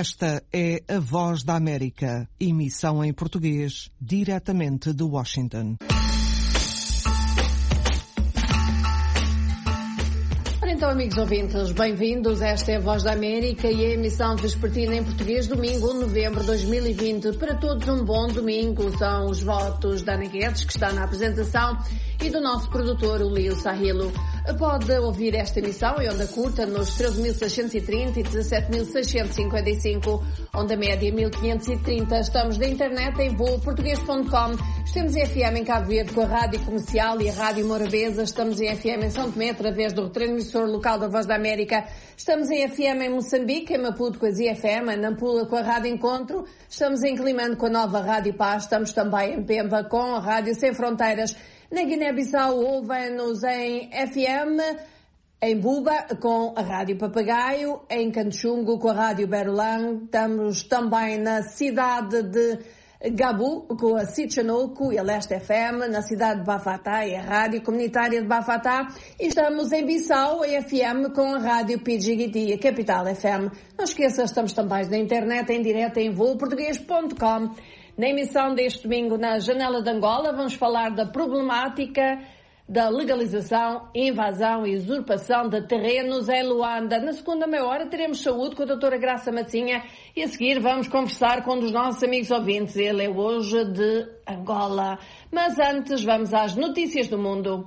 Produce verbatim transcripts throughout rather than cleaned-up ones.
Esta é a Voz da América, emissão em português, diretamente de Washington. Então, amigos ouvintes, bem-vindos. Esta é a Voz da América e a emissão vespertina em português, domingo, um de novembro de dois mil e vinte. Para todos, um bom domingo. São os votos da Ana Guedes, que está na apresentação, e do nosso produtor, o Leo Sahilo. Pode ouvir esta emissão em onda curta nos treze mil seiscentos e trinta e dezassete mil seiscentos e cinquenta e cinco, onda média mil quinhentos e trinta. Estamos na internet em voo português ponto com. Estamos em F M em Cabo Verde com a Rádio Comercial e a Rádio Morabeza. Estamos em F M em São Tomé através do retransmissor local da Voz da América. Estamos em F M em Moçambique, em Maputo com a Z F M, em Nampula com a Rádio Encontro. Estamos em Climane com a nova Rádio Paz. Estamos também em Pemba com a Rádio Sem Fronteiras. Na Guiné-Bissau ouvem-nos em F M, em Buba com a Rádio Papagaio, em Canchungo com a Rádio Berulang. Estamos também na cidade de Gabu com a Sitchanuco e a Leste F M, na cidade de Bafatá e a Rádio Comunitária de Bafatá. E estamos em Bissau, em F M, com a Rádio Pidgigiti, a Capital F M. Não esqueça, estamos também na internet em direto em voo português ponto com. Na emissão deste domingo, na Janela de Angola, vamos falar da problemática da legalização, invasão e usurpação de terrenos em Luanda. Na segunda meia hora teremos saúde com a doutora Graça Matinha e a seguir vamos conversar com um dos nossos amigos ouvintes. Ele é hoje de Angola. Mas antes vamos às notícias do mundo.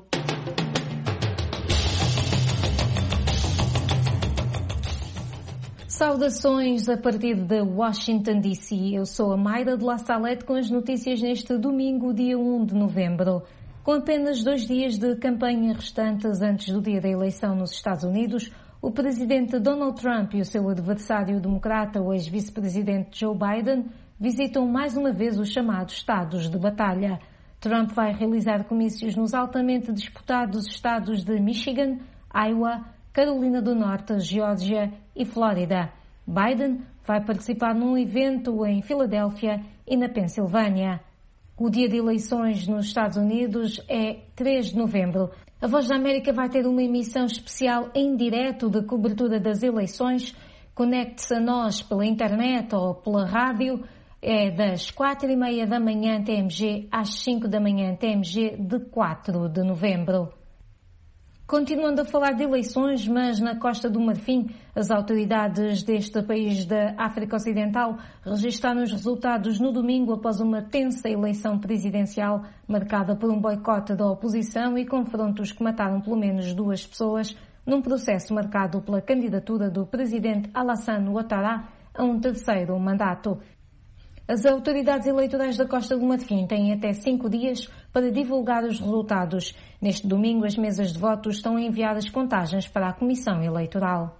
Saudações a partir de Washington, D C. Eu sou a Mayra de La Salette com as notícias neste domingo, dia um de novembro. Com apenas dois dias de campanha restantes antes do dia da eleição nos Estados Unidos, o presidente Donald Trump e o seu adversário democrata, o ex-vice-presidente Joe Biden, visitam mais uma vez os chamados estados de batalha. Trump vai realizar comícios nos altamente disputados estados de Michigan, Iowa, Carolina do Norte, Geórgia e Flórida. Biden vai participar num evento em Filadélfia e na Pensilvânia. O dia de eleições nos Estados Unidos é três de novembro. A Voz da América vai ter uma emissão especial em direto de cobertura das eleições. Conecte-se a nós pela internet ou pela rádio. É das quatro e meia da manhã T M G às cinco da manhã T M G de quatro de novembro. Continuando a falar de eleições, mas na Costa do Marfim, as autoridades deste país da África Ocidental registraram os resultados no domingo após uma tensa eleição presidencial marcada por um boicote da oposição e confrontos que mataram pelo menos duas pessoas num processo marcado pela candidatura do presidente Alassane Ouattara a um terceiro mandato. As autoridades eleitorais da Costa do Marfim têm até cinco dias para divulgar os resultados. Neste domingo, as mesas de votos estão a enviar as contagens para a Comissão Eleitoral.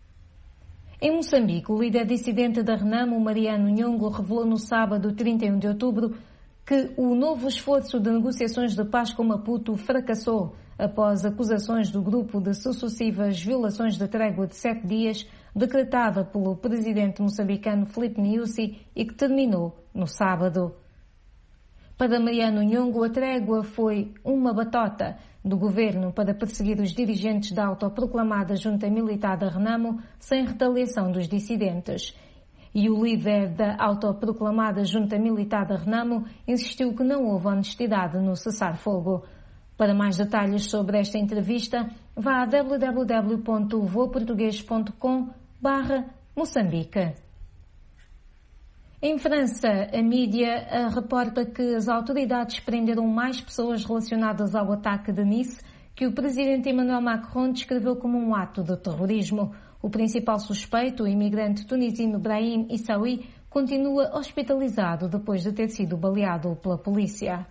Em Moçambique, o líder dissidente da Renamo, Mariano Nhongo, revelou no sábado, trinta e um de outubro, que o novo esforço de negociações de paz com Maputo fracassou após acusações do grupo de sucessivas violações da trégua de sete dias decretada pelo presidente moçambicano Filipe Nyusi e que terminou no sábado. Para Mariano Nhongo, a trégua foi uma batota do governo para perseguir os dirigentes da autoproclamada junta militar da Renamo sem retaliação dos dissidentes. E o líder da autoproclamada junta militar da Renamo insistiu que não houve honestidade no cessar-fogo. Para mais detalhes sobre esta entrevista, vá a w w w ponto voa português ponto com barra Moçambique. Em França, a mídia reporta que as autoridades prenderam mais pessoas relacionadas ao ataque de Nice, que o presidente Emmanuel Macron descreveu como um ato de terrorismo. O principal suspeito, o imigrante tunisino Brahim Issaoui, continua hospitalizado depois de ter sido baleado pela polícia.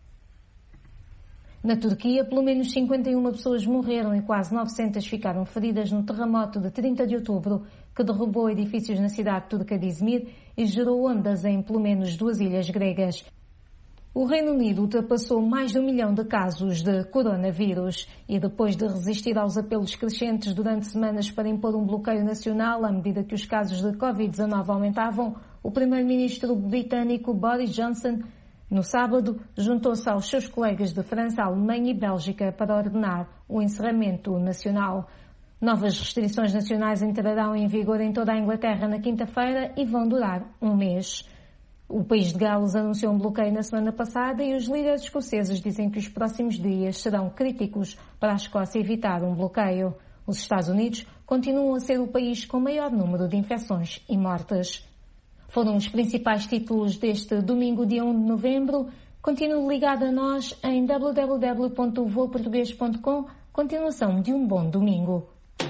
Na Turquia, pelo menos cinquenta e uma pessoas morreram e quase novecentas ficaram feridas no terremoto de trinta de outubro, que derrubou edifícios na cidade turca de Izmir e gerou ondas em pelo menos duas ilhas gregas. O Reino Unido ultrapassou mais de um milhão de casos de coronavírus e depois de resistir aos apelos crescentes durante semanas para impor um bloqueio nacional à medida que os casos de covid dezanove aumentavam, o primeiro-ministro britânico Boris Johnson no sábado, juntou-se aos seus colegas de França, Alemanha e Bélgica para ordenar o encerramento nacional. Novas restrições nacionais entrarão em vigor em toda a Inglaterra na quinta-feira e vão durar um mês. O país de Gales anunciou um bloqueio na semana passada e os líderes escoceses dizem que os próximos dias serão críticos para a Escócia evitar um bloqueio. Os Estados Unidos continuam a ser o país com maior número de infecções e mortes. Foram os principais títulos deste domingo, dia um de novembro. Continue ligado a nós em w w w ponto voa português ponto com. Continuação de um bom domingo.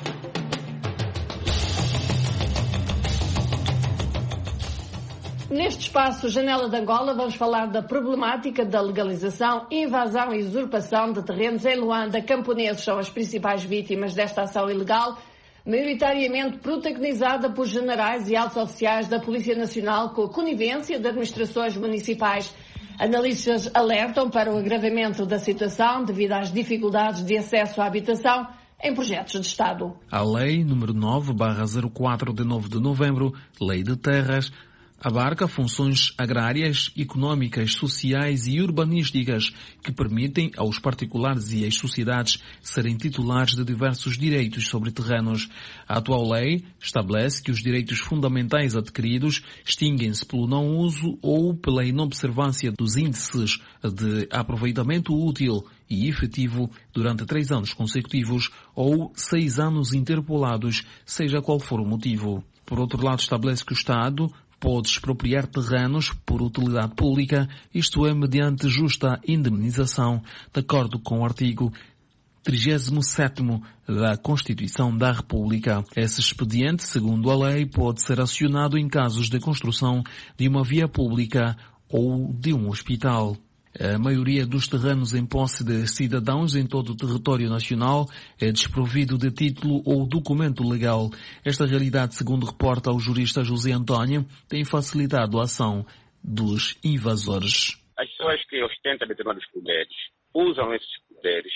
Neste espaço Janela de Angola vamos falar da problemática da legalização, invasão e usurpação de terrenos em Luanda. Camponeses são as principais vítimas desta ação ilegal, maioritariamente protagonizada por generais e altos oficiais da Polícia Nacional com a conivência de administrações municipais. Analistas alertam para o agravamento da situação devido às dificuldades de acesso à habitação em projetos de Estado. A Lei número nove barra zero quatro de nove de novembro, Lei de Terras, abarca funções agrárias, económicas, sociais e urbanísticas que permitem aos particulares e às sociedades serem titulares de diversos direitos sobre terrenos. A atual lei estabelece que os direitos fundamentais adquiridos extinguem-se pelo não uso ou pela inobservância dos índices de aproveitamento útil e efetivo durante três anos consecutivos ou seis anos interpolados, seja qual for o motivo. Por outro lado, estabelece que o Estado pode expropriar terrenos por utilidade pública, isto é, mediante justa indemnização, de acordo com o artigo trigésimo sétimo da Constituição da República. Esse expediente, segundo a lei, pode ser acionado em casos de construção de uma via pública ou de um hospital. A maioria dos terrenos em posse de cidadãos em todo o território nacional é desprovido de título ou documento legal. Esta realidade, segundo reporta o jurista José António, tem facilitado a ação dos invasores. As pessoas que ostentam determinados poderes usam esses poderes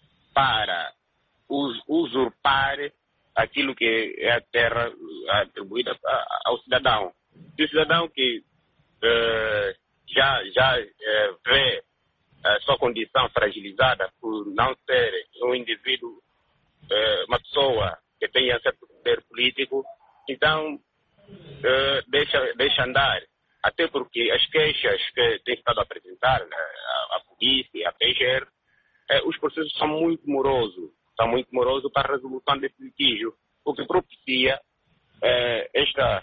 para usurpar aquilo que é a terra atribuída ao cidadão. E o cidadão que uh, já, já eh, vê a sua condição fragilizada por não ser um indivíduo, eh, uma pessoa que tenha certo poder político, então eh, deixa, deixa andar. Até porque as queixas que tem estado a apresentar, né, a, a polícia, a P G R, eh, os processos são muito morosos, são muito morosos para a resolução desse litígio, o que propicia eh, esta,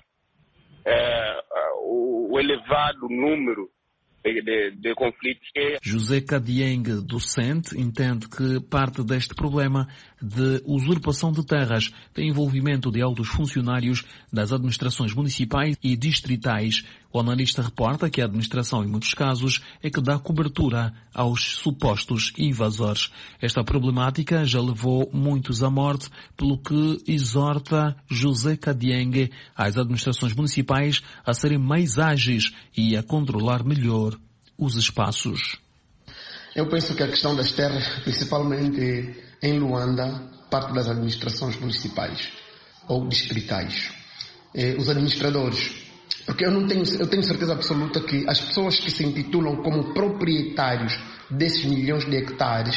eh, o, o elevado número De, de, de conflitos que... José Cadieng, docente, entende que parte deste problema de usurpação de terras tem envolvimento de altos funcionários das administrações municipais e distritais. O analista reporta que a administração, em muitos casos, é que dá cobertura aos supostos invasores. Esta problemática já levou muitos à morte, pelo que exorta José Cadieng às administrações municipais a serem mais ágeis e a controlar melhor os espaços. Eu penso que a questão das terras, principalmente em Luanda, parte das administrações municipais ou distritais. Eh, os administradores, porque eu não tenho, eu tenho certeza absoluta que as pessoas que se intitulam como proprietários desses milhões de hectares,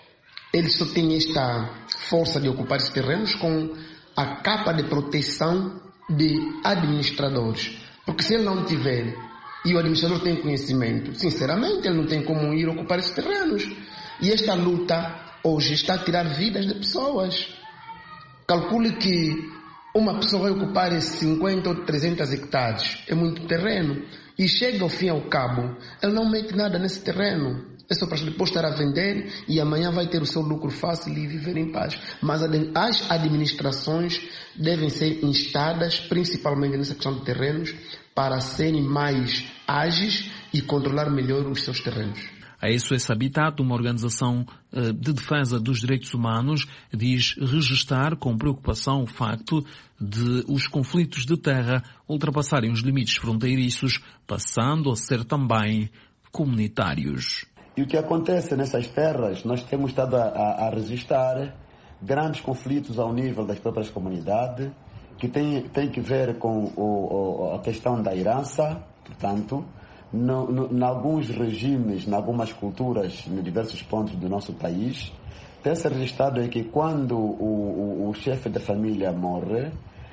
eles só têm esta força de ocupar esses terrenos com a capa de proteção de administradores. Porque se ele não tiver, e o administrador tem conhecimento, sinceramente ele não tem como ir ocupar esses terrenos. E esta luta hoje está a tirar vidas de pessoas. Calcule que uma pessoa vai ocupar esses cinquenta ou trezentos hectares, é muito terreno, e chega ao fim e ao cabo, ele não mete nada nesse terreno. É só para depois estar a vender e amanhã vai ter o seu lucro fácil e viver em paz. Mas as administrações devem ser instadas, principalmente nessa questão de terrenos, para serem mais ágeis e controlar melhor os seus terrenos. A S O S Habitat, uma organização de defesa dos direitos humanos, diz registar com preocupação o facto de os conflitos de terra ultrapassarem os limites fronteiriços, passando a ser também comunitários. E o que acontece nessas terras, nós temos estado a, a, a registrar grandes conflitos ao nível das próprias comunidades, que tem, tem que ver com o, o, a questão da herança, portanto, no, no, em alguns regimes, em algumas culturas, em diversos pontos do nosso país, tem-se registrado é que quando o, o, o chefe da família morre,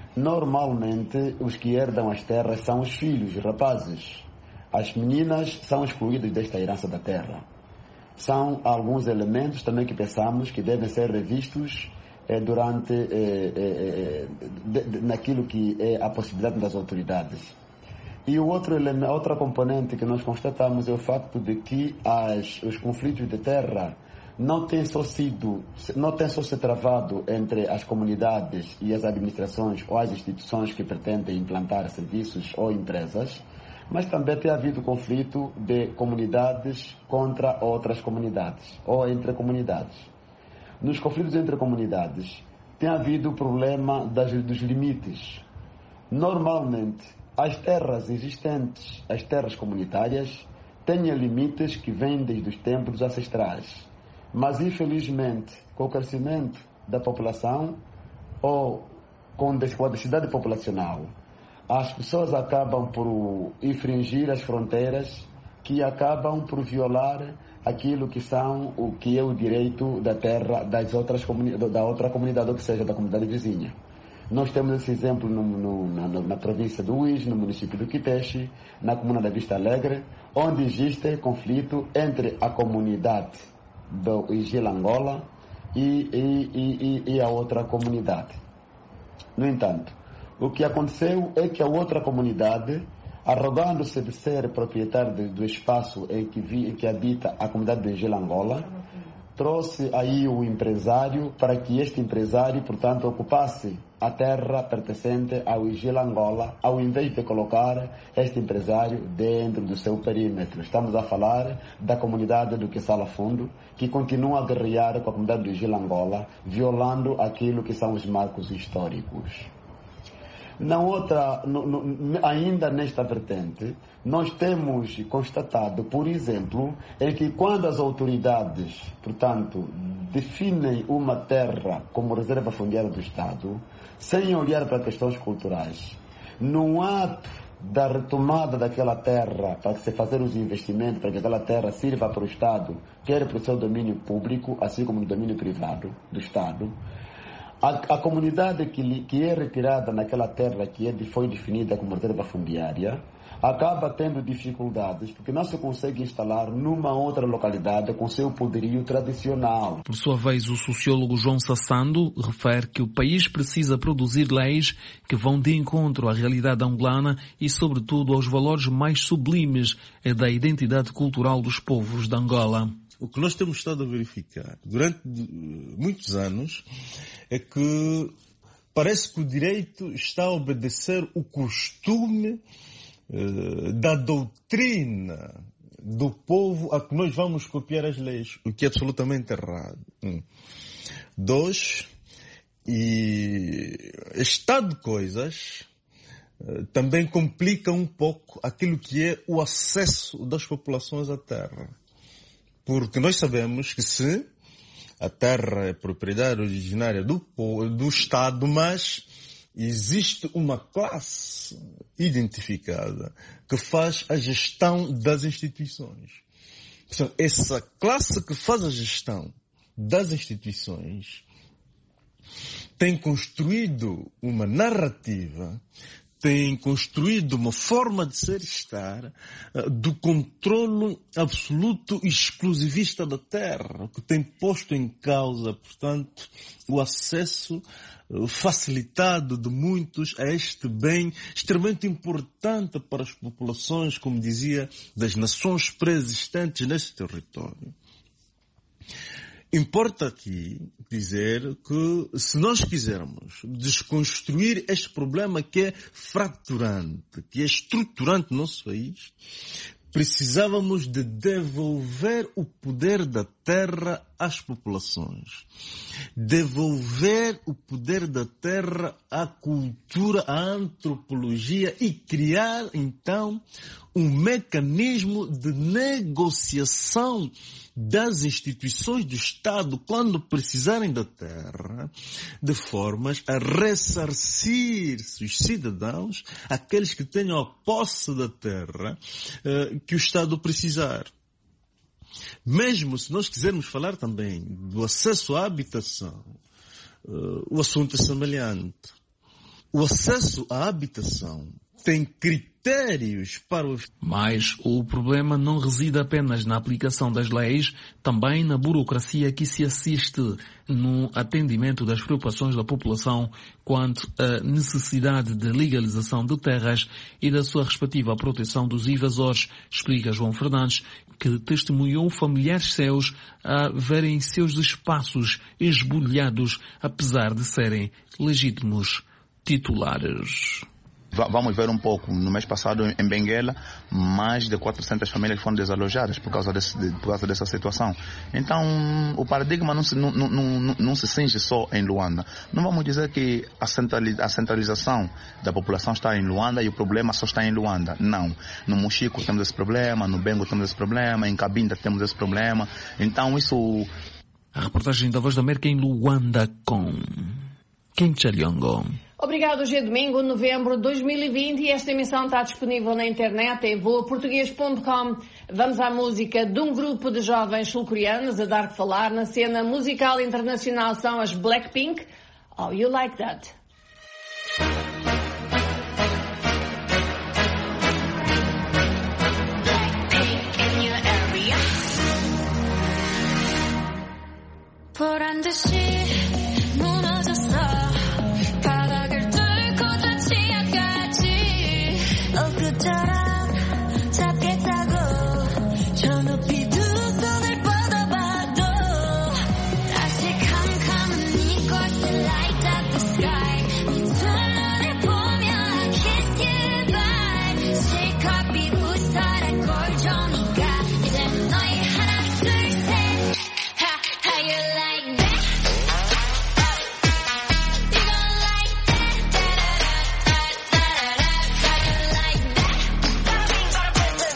normalmente os que herdam as terras são os filhos, os rapazes. As meninas são excluídas desta herança da terra. São alguns elementos também que pensamos que devem ser revistos eh, durante eh, eh, de, de, naquilo que é a possibilidade das autoridades. E o outro elemento, outra componente que nós constatamos é o facto de que as, os conflitos de terra não têm só sido, não têm só se travado entre as comunidades e as administrações ou as instituições que pretendem implantar serviços ou empresas, mas também tem havido conflito de comunidades contra outras comunidades, ou entre comunidades. Nos conflitos entre comunidades, tem havido o problema das, dos limites. Normalmente, as terras existentes, as terras comunitárias, têm limites que vêm desde os tempos ancestrais. Mas, infelizmente, com o crescimento da população ou com a densidade populacional, as pessoas acabam por infringir as fronteiras que acabam por violar aquilo que são o que é o direito da terra das outras da outra comunidade, ou que seja da comunidade vizinha. Nós temos esse exemplo no, no, na, na província do Uís, no município do Quiteche, na comuna da Vista Alegre, onde existe conflito entre a comunidade do Igilangola e, e, e, e a outra comunidade. No entanto, o que aconteceu é que a outra comunidade, arrogando-se de ser proprietária de, do espaço em que, vi, em que habita a comunidade de Gilangola, trouxe aí o empresário para que este empresário, portanto, ocupasse a terra pertencente ao Gilangola, ao invés de colocar este empresário dentro do seu perímetro. Estamos a falar da comunidade do Quissala Fundo, que continua a guerrear com a comunidade do Gilangola, violando aquilo que são os marcos históricos. Na outra, no, no, ainda nesta vertente, nós temos constatado, por exemplo, é que quando as autoridades, portanto, definem uma terra como reserva fundiária do Estado, sem olhar para questões culturais, no ato da retomada daquela terra, para se fazer os investimentos, para que aquela terra sirva para o Estado, quer para o seu domínio público, assim como no domínio privado do Estado, A, a comunidade que, que é retirada naquela terra que é, foi definida como reserva fundiária acaba tendo dificuldades porque não se consegue instalar numa outra localidade com seu poderio tradicional. Por sua vez, o sociólogo João Sassando refere que o país precisa produzir leis que vão de encontro à realidade angolana e, sobretudo, aos valores mais sublimes da identidade cultural dos povos de Angola. O que nós temos estado a verificar durante muitos anos é que parece que o direito está a obedecer o costume eh, da doutrina do povo a que nós vamos copiar as leis, o que é absolutamente errado. Um. Dois, e este estado de coisas eh, também complica um pouco aquilo que é o acesso das populações à terra. Porque nós sabemos que se a terra é propriedade originária do, do Estado, mas existe uma classe identificada que faz a gestão das instituições. Então, essa classe que faz a gestão das instituições tem construído uma narrativa, tem construído uma forma de ser e estar uh, do controle absoluto e exclusivista da terra, que tem posto em causa, portanto, o acesso uh, facilitado de muitos a este bem extremamente importante para as populações, como dizia, das nações pré-existentes nesse território. Importa aqui dizer que se nós quisermos desconstruir este problema que é fraturante, que é estruturante no nosso país, precisávamos de devolver o poder da terra às populações. Devolver o poder da terra à cultura, à antropologia e criar, então, um mecanismo de negociação das instituições do Estado quando precisarem da terra, de formas a ressarcir os cidadãos, aqueles que tenham a posse da terra, que o Estado precisar. Mesmo se nós quisermos falar também do acesso à habitação, uh, o assunto é semelhante. O acesso à habitação tem critérios para os... Mas o problema não reside apenas na aplicação das leis, também na burocracia que se assiste no atendimento das preocupações da população quanto à necessidade de legalização de terras e da sua respectiva proteção dos invasores, explica João Fernandes, que testemunhou familiares seus a verem seus espaços esbulhados, apesar de serem legítimos titulares. Vamos ver um pouco. No mês passado, em Benguela, mais de quatrocentas famílias foram desalojadas por causa, desse, por causa dessa situação. Então, o paradigma não se, não, não, não, não se cinge só em Luanda. Não vamos dizer que a centralização da população está em Luanda e o problema só está em Luanda. Não. No Mochico temos esse problema, no Bengo temos esse problema, em Cabinda temos esse problema. Então, isso... A reportagem da Voz da América em Luanda com Kim Chaliongo. Obrigado, hoje é domingo, novembro de dois mil e vinte, e esta emissão está disponível na internet em voa português ponto com. Vamos à música de um grupo de jovens sul-coreanos a dar que falar na cena musical internacional, são as Blackpink. Oh, You Like That? 보란 듯이 무너졌어. 바닥을 뚫고 저 지하까지 엊그처럼 잡겠다고 저 높이 두 손을 뻗어봐도 다시 캄캄한 이곳을 light up the sky 네 두 눈을 보며 I kiss you goodbye 실컷 비웃어라 꼴조니까 이제 너희 하나 둘 셋 How you like that? You gon' like that? Da-da-da-da-da-da-da. How you like that? How you like that?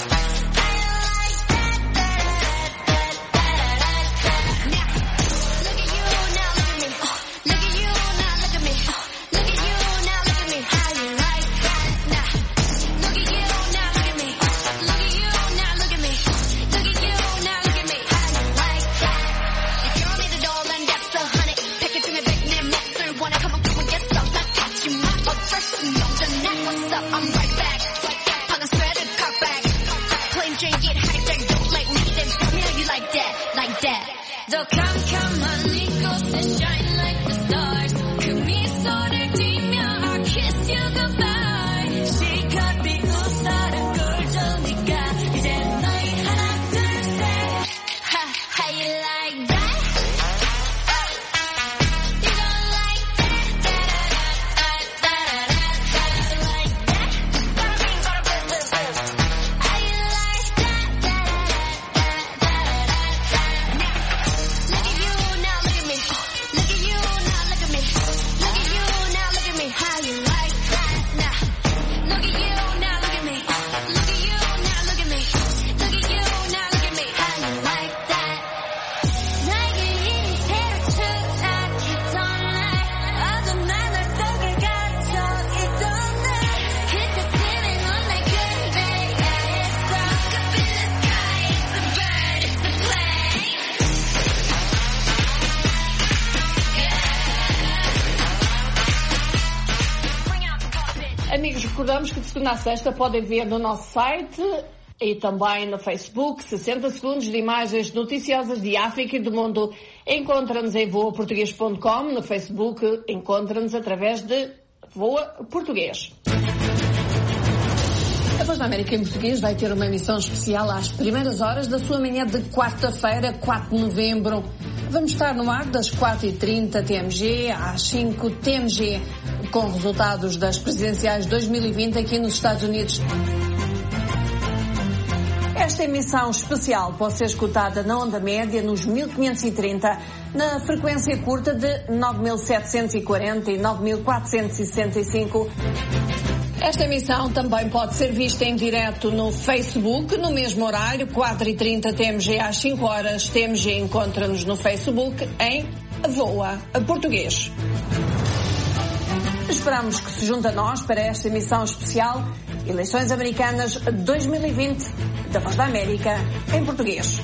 Da-da-da-da-da-da-da-da. Now, look at you, now look at me. Look at you, now look at me. Look at you, now look at me. How you like that? Now, look at you, now look at me. Look at you, now look at me. Look at you, now look at me. How you like that? If you don't need it all, then that's a hundred. 패키지는 백내 맛을 원해. Come on, come on, get some. 난 찾지마. 어쩔 수 없잖아. What's up? I'm right back. 방금 sweater, cut back. Plain Jane, get hijack. Don't like me, then tell me how you like that, like that. 더 캄캄한 이곳에 shine like the stars. 그 미소를 띠며 I'll kiss you goodbye. 실컷 비웃어라 꼴조니까 이제 너희 하나 둘 셋. Ha, how you like that? You gon' like that? Da-da-da-da-da-da-da. How you like that? How you like that? Da-da-da-da-da-da-da. Now, look at you, now look at me. Look at you, now look at me. Look at you, now look at me. How you like that? Now, look at you, now look at me. Look at you, now look at me. Look at you, now look at me. How you like that? 나에게 이미 새로 추락했던 날 어둠 하늘 속에 갇혀 있던 날 그때 feeling on like good day yeah it's dark up in the sky it's the bird it's the plane bring out the puppet. Amigos, recordamos que de segunda a sexta podem ver no nosso site e também no Facebook sessenta segundos de imagens noticiosas de África e do mundo. Encontra-nos em voa português ponto com, no Facebook encontra-nos através de Voa Português. A Voz da América em Português vai ter uma emissão especial às primeiras horas da sua manhã de quarta-feira, quatro de novembro. Vamos estar no ar das quatro e trinta T M G às cinco T M G, com resultados das presidenciais dois mil e vinte aqui nos Estados Unidos. Esta emissão especial pode ser escutada na onda média nos mil quinhentos e trinta, na frequência curta de nove mil setecentos e quarenta e nove mil quatrocentos e sessenta e cinco. Esta emissão também pode ser vista em direto no Facebook, no mesmo horário, quatro e trinta T M G às cinco horas. T M G encontra-nos no Facebook em Voa Português. Esperamos que se junte a nós para esta emissão especial Eleições Americanas dois mil e vinte, da Voz da América, em português.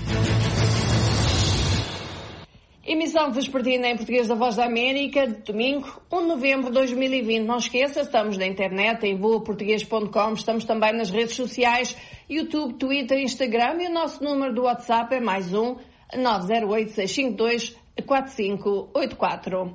Emissão vespertina em português da Voz da América, de domingo, um de novembro de dois mil e vinte. Não esqueça, estamos na internet, em voa português ponto com, estamos também nas redes sociais, YouTube, Twitter, Instagram, e o nosso número do WhatsApp é mais um, nove zero oito, seis cinco dois, quatro cinco oito quatro.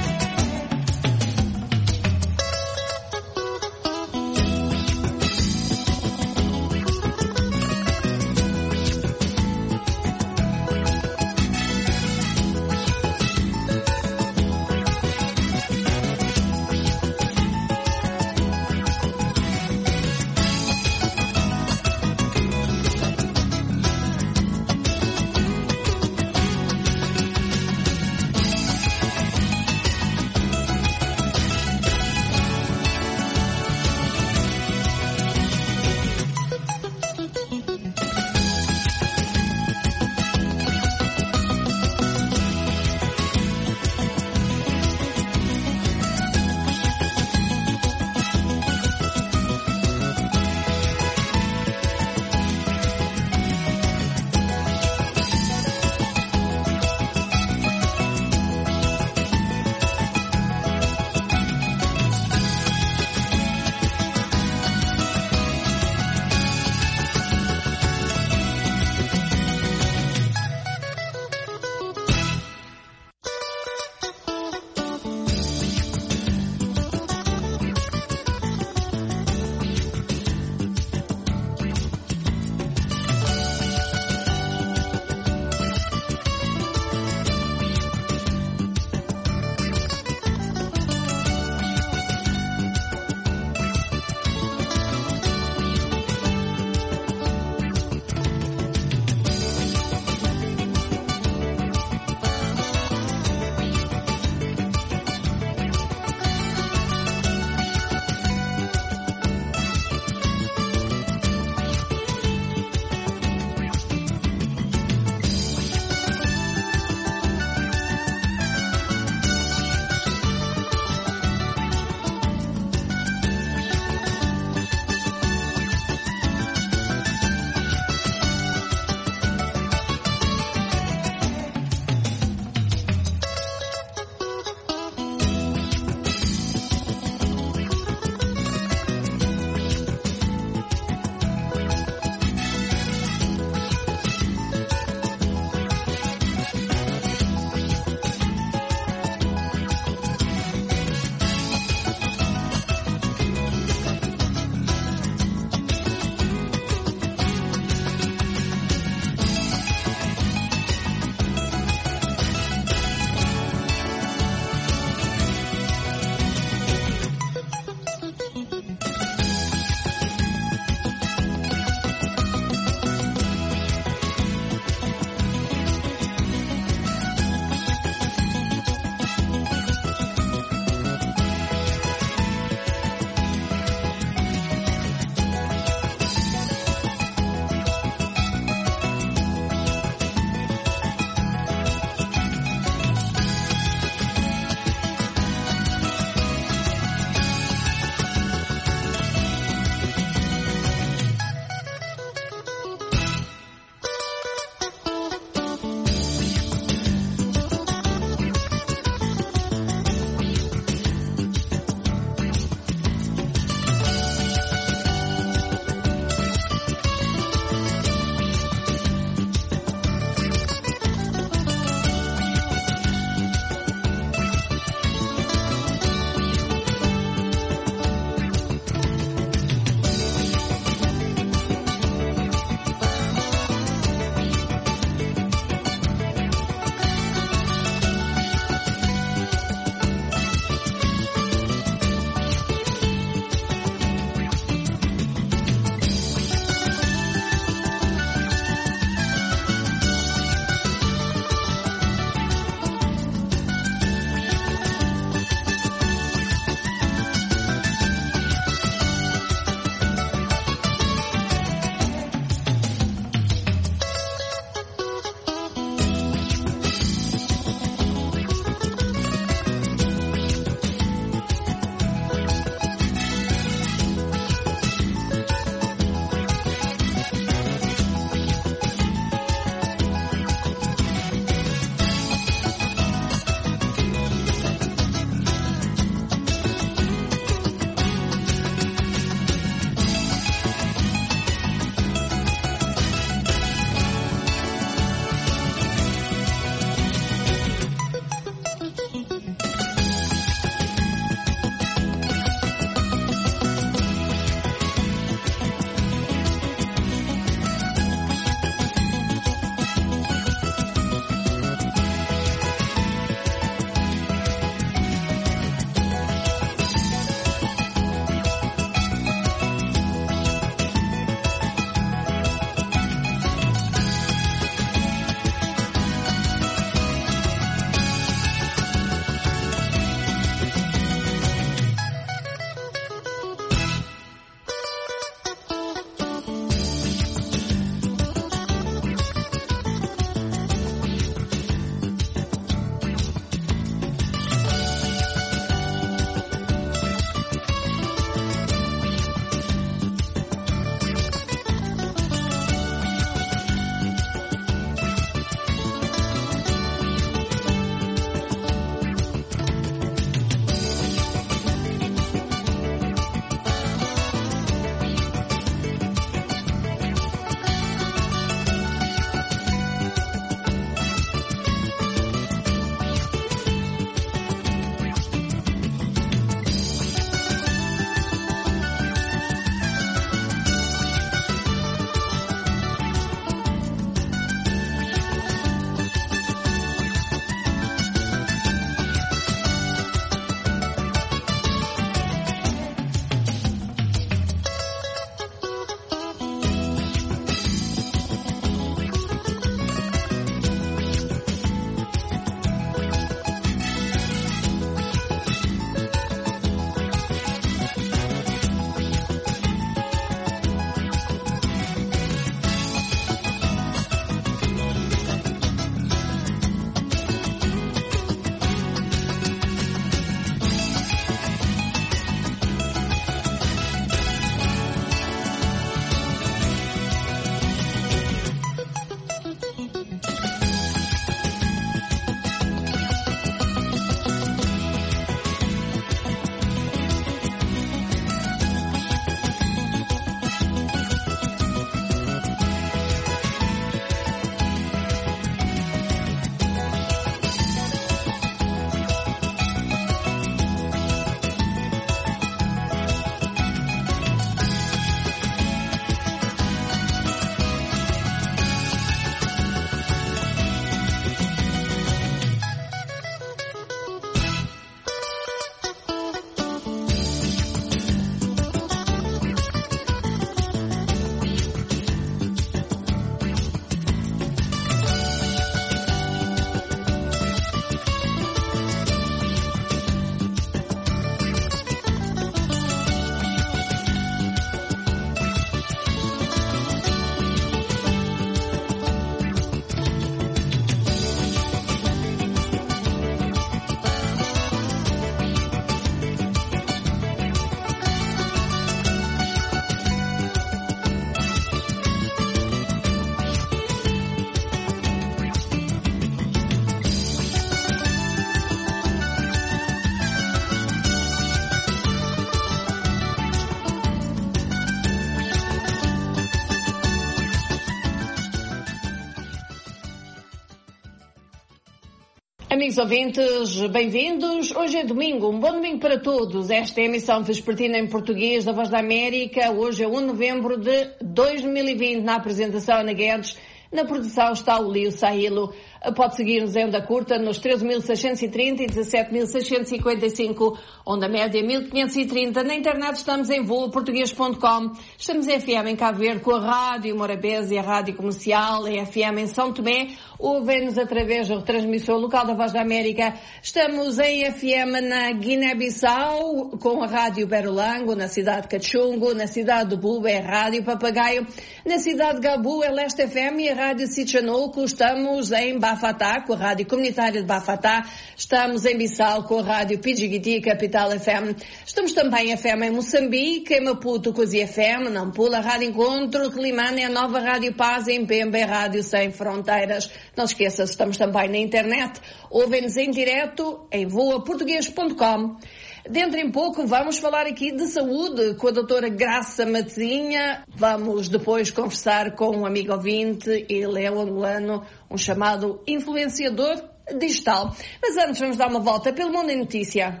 Amigos ouvintes, bem-vindos. Hoje é domingo, um bom domingo para todos. Esta é a emissão vespertina em português da Voz da América. Hoje é um de novembro de dois mil e vinte. Na apresentação, Ana Guedes. Na produção está o Lio Sailo. Pode seguir-nos em onda curta nos treze mil seiscentos e trinta e dezassete mil seiscentos e cinquenta e cinco, onda média mil quinhentos e trinta. Na internet estamos em voa português ponto com. Estamos em F M em Cabo Verde com a Rádio Morabeza e a Rádio Comercial, em F M em São Tomé. Ouvem-nos através da retransmissão local da Voz da América. Estamos em F M na Guiné-Bissau com a Rádio Berolango, na cidade de Cachungo, na cidade de Buba é Rádio Papagaio, na cidade de Gabu é Leste F M e a Rádio Sichanouco. Estamos em Bafatá com a Rádio Comunitária de Bafatá. Estamos em Bissau com a Rádio Pidjigiti, Capital F M. Estamos também em F M em Moçambique, em Maputo com a Z F M, Nampula, Rádio Encontro, Climane, a Nova Rádio Paz e em Pemba, Rádio Sem Fronteiras. Não se esqueça, estamos também na internet. Ouvem-nos em direto em voa português ponto com. Dentro em pouco vamos falar aqui de saúde com a doutora Graça Matezinha. Vamos depois conversar com um amigo ouvinte, ele é um angolano, um chamado influenciador digital. Mas antes vamos dar uma volta pelo mundo em notícia.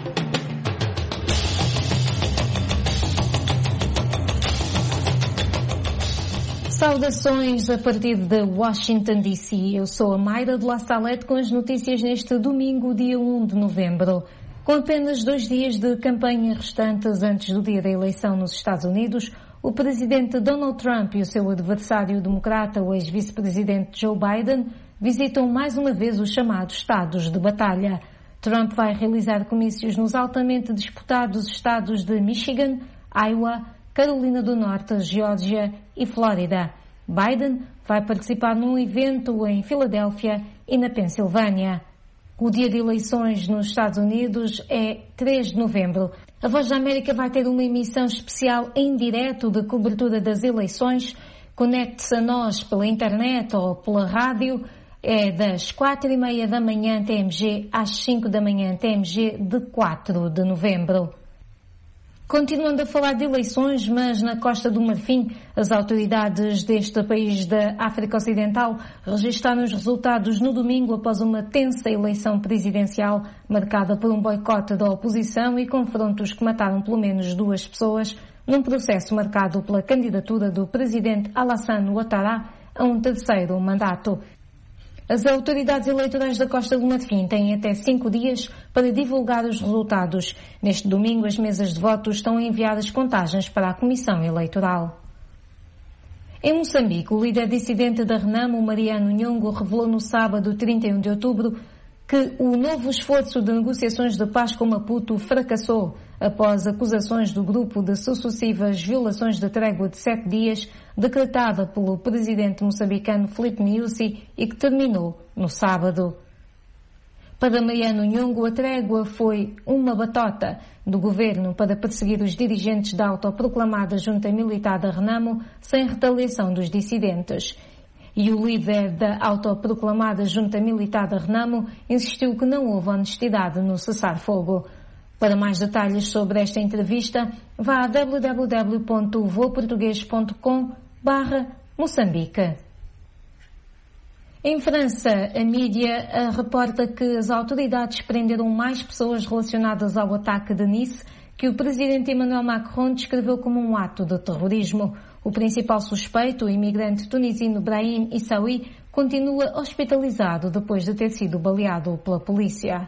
Saudações a partir de Washington D C. Eu sou a Mayra de La Salette com as notícias neste domingo, dia um de novembro. Com apenas dois dias de campanha restantes antes do dia da eleição nos Estados Unidos, o presidente Donald Trump e o seu adversário democrata, o ex-vice-presidente Joe Biden, visitam mais uma vez os chamados estados de batalha. Trump vai realizar comícios nos altamente disputados estados de Michigan, Iowa, Carolina do Norte, Geórgia e Flórida. Biden vai participar num evento em Filadélfia e na Pensilvânia. O dia de eleições nos Estados Unidos é três de novembro. A Voz da América vai ter uma emissão especial em direto de cobertura das eleições. Conecte-se a nós pela internet ou pela rádio. É das quatro e meia da manhã T M G às cinco da manhã T M G de quatro de novembro. Continuando a falar de eleições, mas na Costa do Marfim, as autoridades deste país da África Ocidental registraram os resultados no domingo após uma tensa eleição presidencial marcada por um boicote da oposição e confrontos que mataram pelo menos duas pessoas num processo marcado pela candidatura do presidente Alassane Ouattara a um terceiro mandato. As autoridades eleitorais da Costa do Marfim têm até cinco dias para divulgar os resultados. Neste domingo, as mesas de votos estão a enviar as contagens para a Comissão Eleitoral. Em Moçambique, o líder dissidente da Renamo, Mariano Nhongo, revelou no sábado, trinta e um de outubro, que o novo esforço de negociações de paz com Maputo fracassou após acusações do grupo de sucessivas violações da trégua de sete dias decretada pelo presidente moçambicano Filipe Nyusi e que terminou no sábado. Para Mariano Nhongo, a trégua foi uma batota do governo para perseguir os dirigentes da autoproclamada junta militar da Renamo sem retaliação dos dissidentes. E o líder da autoproclamada junta militar da Renamo insistiu que não houve honestidade no cessar-fogo. Para mais detalhes sobre esta entrevista, vá a w w w ponto voa português ponto com barra Moçambique. Em França, a mídia reporta que as autoridades prenderam mais pessoas relacionadas ao ataque de Nice que o presidente Emmanuel Macron descreveu como um ato de terrorismo. O principal suspeito, o imigrante tunisino Brahim Issaoui, continua hospitalizado depois de ter sido baleado pela polícia.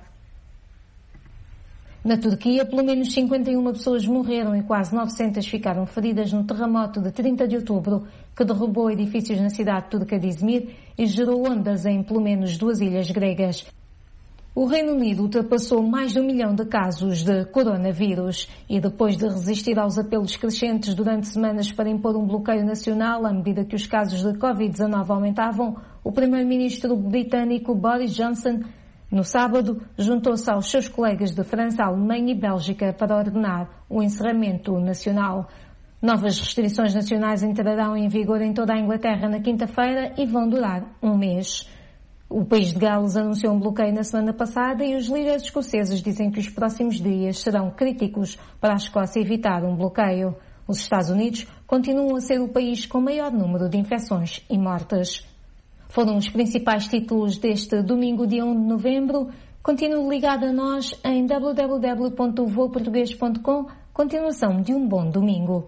Na Turquia, pelo menos cinquenta e uma pessoas morreram e quase novecentas ficaram feridas no terremoto de trinta de outubro, que derrubou edifícios na cidade turca de Izmir e gerou ondas em pelo menos duas ilhas gregas. O Reino Unido ultrapassou mais de um milhão de casos de coronavírus e depois de resistir aos apelos crescentes durante semanas para impor um bloqueio nacional à medida que os casos de covid dezanove aumentavam, o primeiro-ministro britânico Boris Johnson no sábado, juntou-se aos seus colegas de França, Alemanha e Bélgica para ordenar o encerramento nacional. Novas restrições nacionais entrarão em vigor em toda a Inglaterra na quinta-feira e vão durar um mês. O país de Gales anunciou um bloqueio na semana passada e os líderes escoceses dizem que os próximos dias serão críticos para a Escócia evitar um bloqueio. Os Estados Unidos continuam a ser o país com maior número de infecções e mortes. Foram os principais títulos deste domingo, dia um de novembro. Continue ligado a nós em w w w ponto voo português ponto com. Continuação de um bom domingo.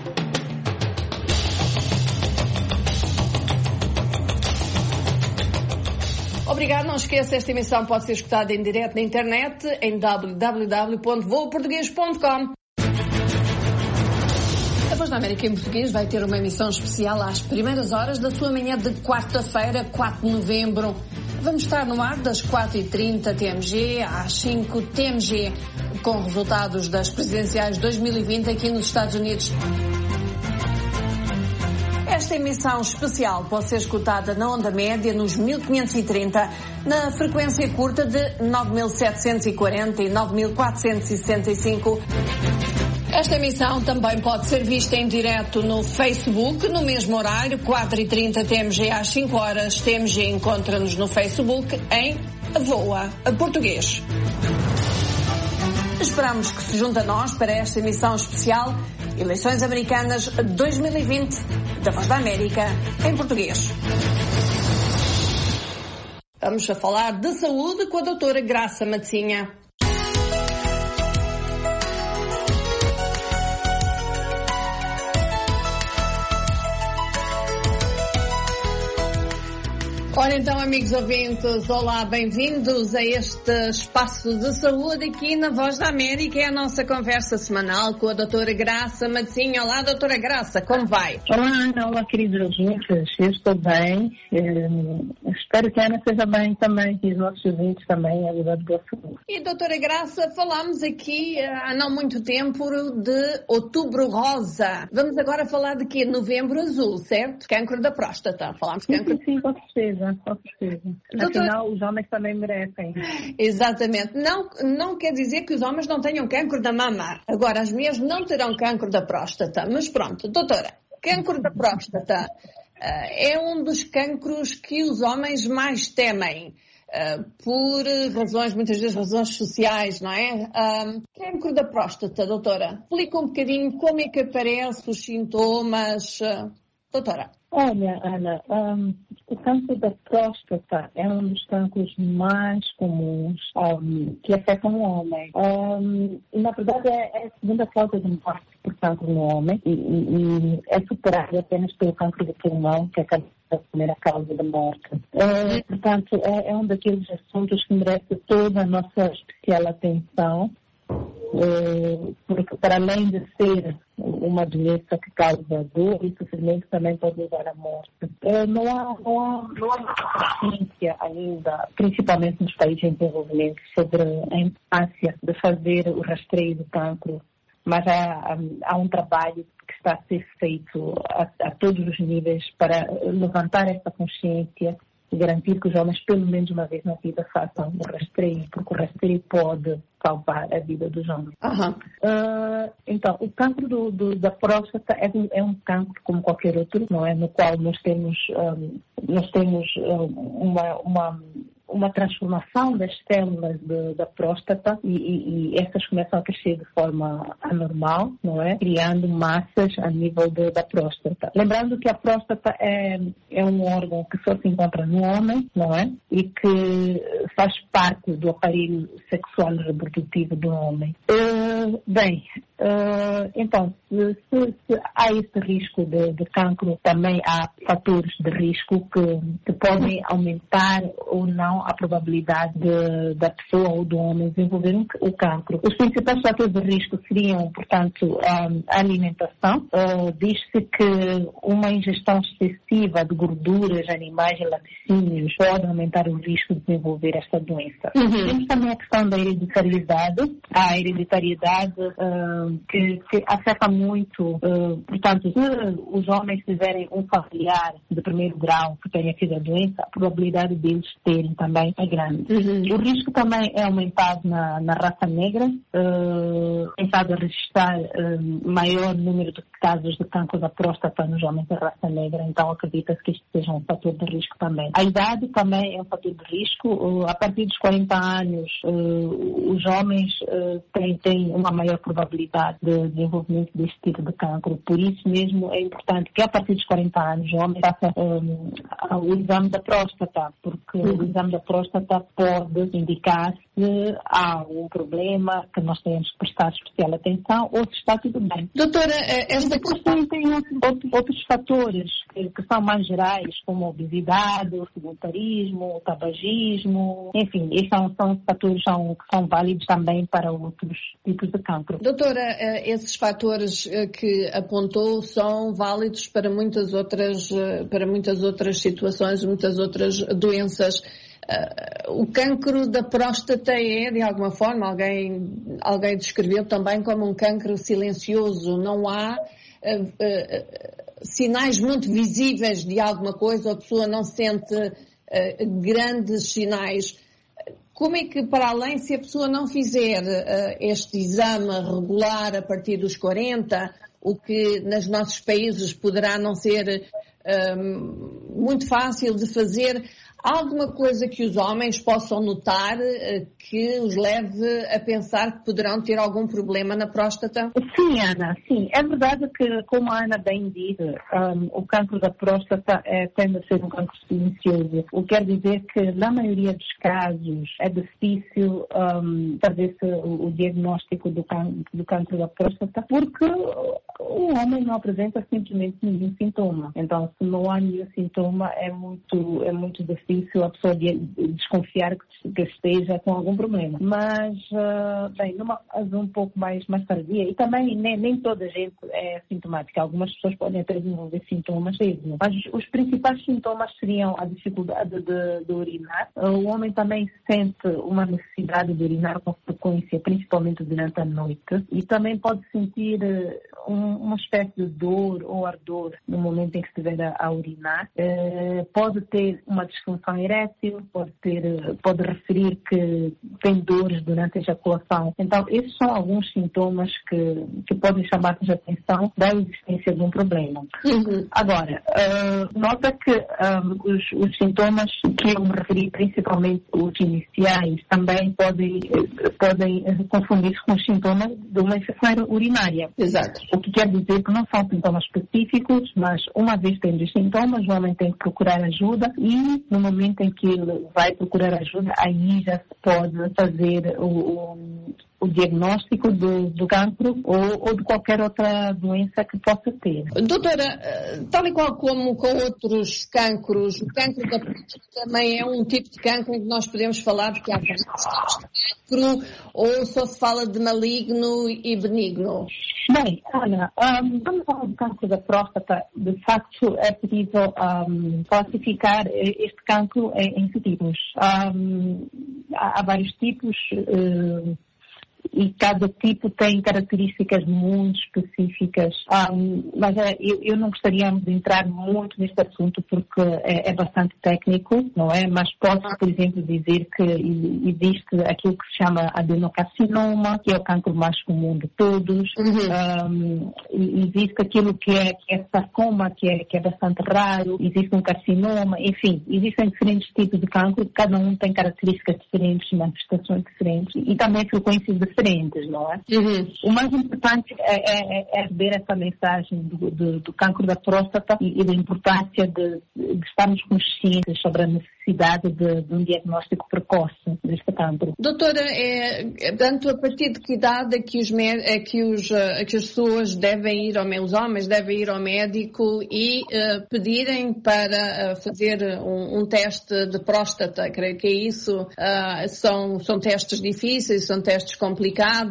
Obrigado, não esqueça, esta emissão pode ser escutada em direto na internet em w w w ponto voo português ponto com. A Voz da América em português vai ter uma emissão especial às primeiras horas da sua manhã de quarta-feira, quatro de novembro. Vamos estar no ar das quatro e trinta T M G às cinco T M G, com resultados das presidenciais dois mil e vinte aqui nos Estados Unidos. Esta emissão especial pode ser escutada na onda média nos mil quinhentos e trinta, na frequência curta de nove mil setecentos e quarenta e nove mil quatrocentos e sessenta e cinco. Esta emissão também pode ser vista em direto no Facebook, no mesmo horário, quatro e trinta T M G às cinco horas. T M G encontra-nos no Facebook em Voa Português. Esperamos que se junte a nós para esta emissão especial Eleições Americanas dois mil e vinte da Voz da América em português. Vamos a falar de saúde com a doutora Graça Matzinha. Ora então, amigos ouvintes, olá, bem-vindos a este espaço de saúde aqui na Voz da América. É a nossa conversa semanal com a doutora Graça Matzinha. Olá, doutora Graça, como vai? Olá, Ana, olá, queridos ouvintes, eu estou bem, eh, espero que a Ana esteja bem também e os nossos ouvintes também, a vida do saúde. E doutora Graça, falámos aqui há não muito tempo de Outubro Rosa. Vamos agora falar de quê? Novembro Azul, certo? Câncer da próstata. Falámos de câncer. Sim, sim, com certeza. Com certeza. Doutor... Afinal, os homens também merecem. Exatamente. Não, não quer dizer que os homens não tenham cancro da mama. Agora, as mulheres não terão cancro da próstata. Mas pronto, doutora, cancro da próstata uh, é um dos cancros que os homens mais temem. Uh, por razões, muitas vezes razões sociais, não é? Um, cancro da próstata, doutora. Explica um bocadinho como é que aparece os sintomas. Uh, doutora. Olha, Ana, um, o câncer da próstata é um dos cancros mais comuns um, que afetam o homem. Um, e, na verdade, é, é a segunda causa de morte por câncer no homem e, e, e é superado apenas pelo câncer do pulmão, que é a primeira causa de morte. É, portanto, é, é um daqueles assuntos que merece toda a nossa especial atenção. É, porque para além de ser uma doença que causa dor e sofrimento, também pode levar à morte. É, não há, não há, não há muita ciência ainda, principalmente nos países em desenvolvimento, sobre a importância de fazer o rastreio do cancro, mas há, há um trabalho que está a ser feito a, a todos os níveis para levantar essa consciência e garantir que os homens, pelo menos uma vez na vida, façam o rastreio, porque o rastreio pode salvar a vida dos homens. Uhum. Uh, então, o cancro do, do, da próstata é um, é um cancro como qualquer outro, não é? No qual nós temos, um, nós temos um, uma, uma, uma transformação das células de, da próstata e, e, e essas começam a crescer de forma anormal, não é? Criando massas a nível de, da próstata. Lembrando que a próstata é, é um órgão que só se encontra no homem, não é? E que faz parte do aparelho sexual reprodutivo do homem. Uh, bem, uh, então, se, se, se há esse risco de, de cancro, também há fatores de risco que, que podem aumentar ou não a probabilidade de, da pessoa ou do homem desenvolver um, o cancro. Os principais fatores de risco seriam, portanto, a alimentação. Uh, diz-se que uma ingestão excessiva de gorduras, animais e laticínios pode aumentar o risco de desenvolver esta doença. Uhum. Temos também a questão da hereditariedade. A hereditariedade uh, que, que afeta muito, uh, portanto, se os homens tiverem um familiar de primeiro grau que tenha tido a doença, a probabilidade deles terem também é grande. Uhum. O risco também é aumentado na, na raça negra, uh, tentado a registrar uh, maior número de casos de câncer da próstata nos homens da raça negra, então acredita-se que isto seja um fator de risco também. A idade também é um fator de risco. Uh, a partir dos quarenta anos, uh, os homens uh, têm, têm uma maior probabilidade possibilidade de desenvolvimento deste tipo de cancro. Por isso mesmo é importante que a partir dos quarenta anos o homem faça um, o exame da próstata, porque uhum. o exame da próstata pode indicar se há algum problema que nós temos que prestar especial atenção ou se está tudo bem. Doutora, esta questão tem outros, outros fatores que, que são mais gerais, como a obesidade, o sedentarismo, o tabagismo, enfim, esses são, são fatores são, que são válidos também para outros tipos de cancro. Doutora, esses fatores que apontou são válidos para muitas outras, para muitas outras situações, muitas outras doenças. Uh, o cancro da próstata é, de alguma forma, alguém, alguém descreveu também como um cancro silencioso. Não há uh, uh, sinais muito visíveis de alguma coisa, a pessoa não sente uh, grandes sinais. Como é que, para além, se a pessoa não fizer uh, este exame regular a partir dos quarenta, o que nos nossos países poderá não ser uh, muito fácil de fazer, há alguma coisa que os homens possam notar uh, que os leve a pensar que poderão ter algum problema na próstata? Sim, Ana, sim. É verdade que, como a Ana bem disse, um, o cancro da próstata é, tende a ser um cancro silencioso. O que quer dizer que, na maioria dos casos, é difícil um, fazer-se o, o diagnóstico do, can, do cancro da próstata, porque o homem não apresenta simplesmente nenhum sintoma. Então, se não há nenhum sintoma, é muito, é muito difícil a pessoa de, de desconfiar que, que esteja com algum problema. Mas, uh, bem, numa fase um pouco mais, mais tardia, e também nem, nem toda a gente é sintomática. Algumas pessoas podem até desenvolver sintomas mesmo. Mas os principais sintomas seriam a dificuldade de, de urinar. O homem também sente uma necessidade de urinar com frequência, principalmente durante a noite. E também pode sentir um, uma espécie de dor ou ardor no momento em que estiver a, a urinar. Uh, pode ter uma disfunção erétil, pode, ter, pode referir que tem dores durante a ejaculação. Então, esses são alguns sintomas que, que podem chamar a atenção da existência de um problema. Uhum. Agora, uh, nota que um, os, os sintomas que eu me referi, principalmente os iniciais, também podem, podem confundir-se com os sintomas de uma infecção urinária. Exato. O que quer dizer que não são sintomas específicos, mas uma vez tendo os sintomas, o homem tem que procurar ajuda e, no momento em que ele vai procurar ajuda, aí já se pode fazer o, o, o diagnóstico do, do cancro ou, ou de qualquer outra doença que possa ter. Doutora, tal e qual como com outros cancros, o cancro da próstata também é um tipo de cancro em que nós podemos falar de que há vários tipos de cancro ou só se fala de maligno e benigno? Bem, Ana, um, vamos falar do cancro da próstata. De facto, é possível um, classificar este cancro em, em tipos. Um, há, há vários tipos uh, e cada tipo tem características muito específicas. Um, mas é, eu, eu não gostaria de entrar muito neste assunto porque é, é bastante técnico, não é? Mas posso, por exemplo, dizer que existe aquilo que se chama adenocarcinoma, que é o cancro mais comum de todos. Uhum. Um, existe aquilo que é, que é sarcoma, que é, que é bastante raro. Existe um carcinoma. Enfim, existem diferentes tipos de cancro. Cada um tem características diferentes, manifestações diferentes e também frequências diferentes. Não é? Uhum. O mais importante é, é, é ver essa mensagem do, do, do cancro da próstata e, e da importância de, de estarmos conscientes sobre a necessidade de, de um diagnóstico precoce deste cancro. Doutora, é, tanto a partir de que idade é que, os, é que, os, é que as pessoas devem ir, ao, os homens devem ir ao médico e uh, pedirem para uh, fazer um, um teste de próstata? Creio que é isso. Uh, são, são testes difíceis, são testes complicados.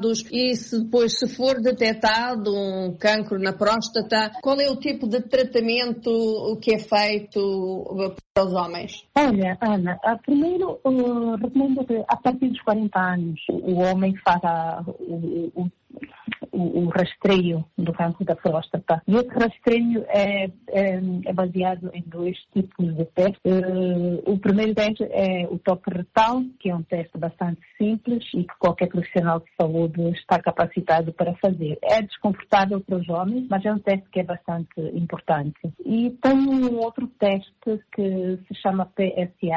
E se depois, se for detectado um cancro na próstata, qual é o tipo de tratamento que é feito para os homens? Olha, Ana, primeiro uh, recomendo que a partir dos quarenta anos o homem faça o, o, o, o rastreio do cancro da próstata. E esse rastreio é, é, é baseado em dois tipos de testes. Uh, o primeiro teste é o toque retal, que é um teste bastante simples e que qualquer profissional de saúde está capacitado para fazer. É desconfortável para os homens, mas é um teste que é bastante importante. E tem um outro teste que se chama P S A,